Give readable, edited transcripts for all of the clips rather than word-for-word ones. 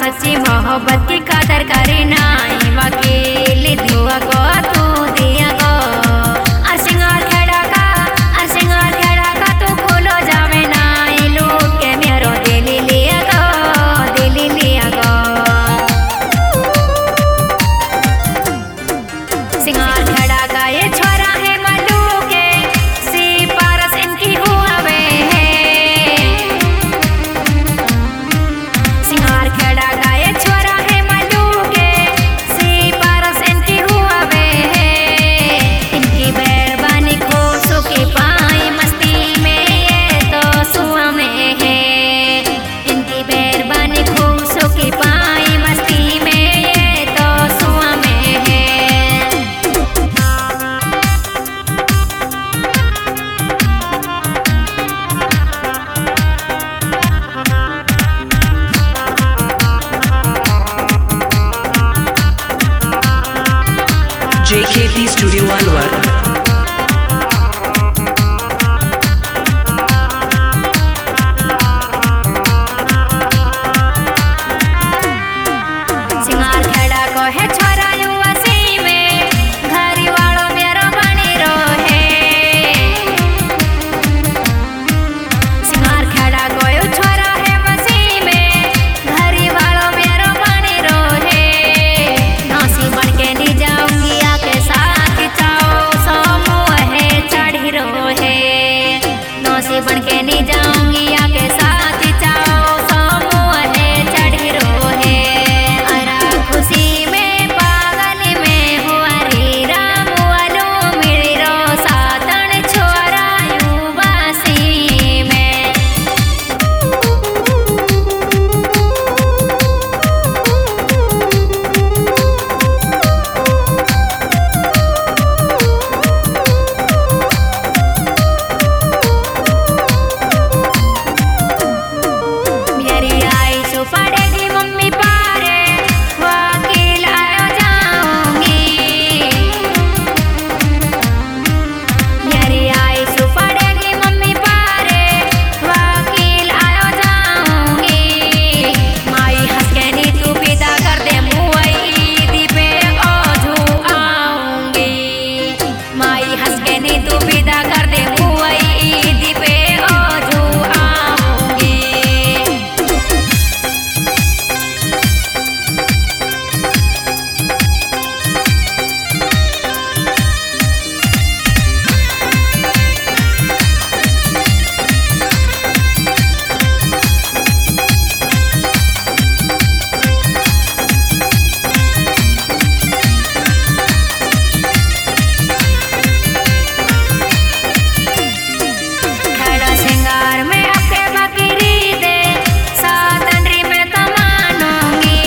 सच्ची मोहब्बत की कदर करे नाई वकील धुआ को तू दिया को सिंगार खेड़ा का तू खोलो जावे नाई लूट के मेरो दिल लिया गो सिंगार खेड़ा का ये छोरा है मल्लू के सी पारस इनकी हुआ वे है सिंगार खेड़ा का ये छोरा है मल्लू के सी पारस इनकी हुआ वे है इनकी मेहरबानी खुशों की पाई मस्ती में ये तो सुआ में है इनकी मेहरबानी खुशों की पाई मस्ती में ये तो सुआ में है JKP Studio Alwar. सिंगार खेड़ा को है छोरा युवसी में घरी वालों मेरा बनी रो है सिंगार खेड़ा को यो छोरा है वसी में घरी वालों मेरा बनी रो है नासी बन के नहीं जाऊंगी आके साथ चाओ समूह है चढ़ी रो है नासी बन के नहीं जाऊंगी आके साथ चाओ समूह है चढ़ी रो है खुशी में पागल में हुआ रे राम वालो मिली रो सातन छोरा युवासी में मेरी आई सो पड़ेगी मम्मी पारे वकील आयो जाऊंगी मेरी आई सो पड़ेगी मम्मी पारे वकील आयो जाऊंगी माई हंस के नी तू विदा कर दे मुई दीपे ओझू आऊंगी माई हंस के नी तू विदा कर दे मुई दीपे ओझू आऊंगी खड़ा सिंगार में आपके बकरी दे सातनरी में तमानूंगी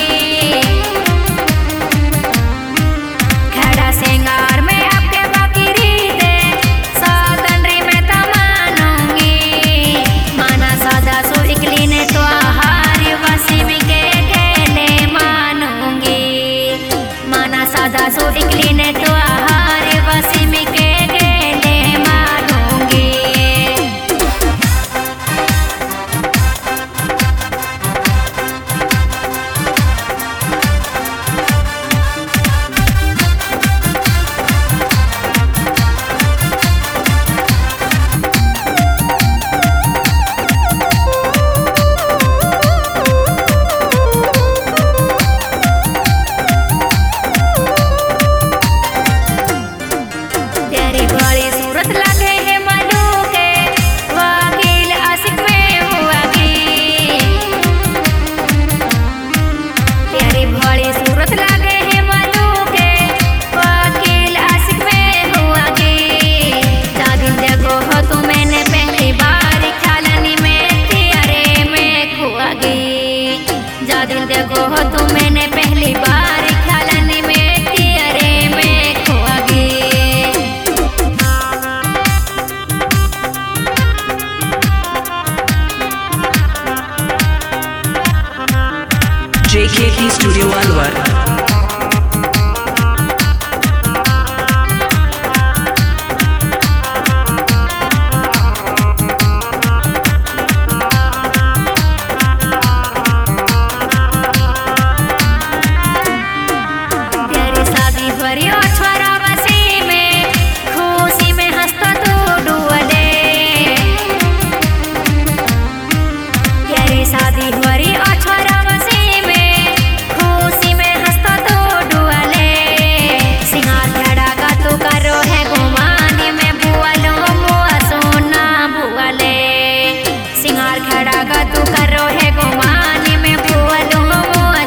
खड़ा सिंगार में आपके बकरी दे सातनरी में तमानूंगी माना सादा सो इकली ने तो आहार वसीम के गेले मानूंगी माना सादा सो इकली ने तो आहार वसीम के गेले मानूंगी तेरी बड़ी सूरत लगे है मनु के वकील आशिक में हुआ की तेरी बड़ी सूरत लगे है मनु के वकील आशिक में हुआ की जा दिन देखो हो तू मैंने पहली बार ख्यालनी में तेरे में खुआ गई जा दिन देखो हो तू मैंने पहली बार ख्यालनी में तेरे में खुआ गई JKP Studio Alwar.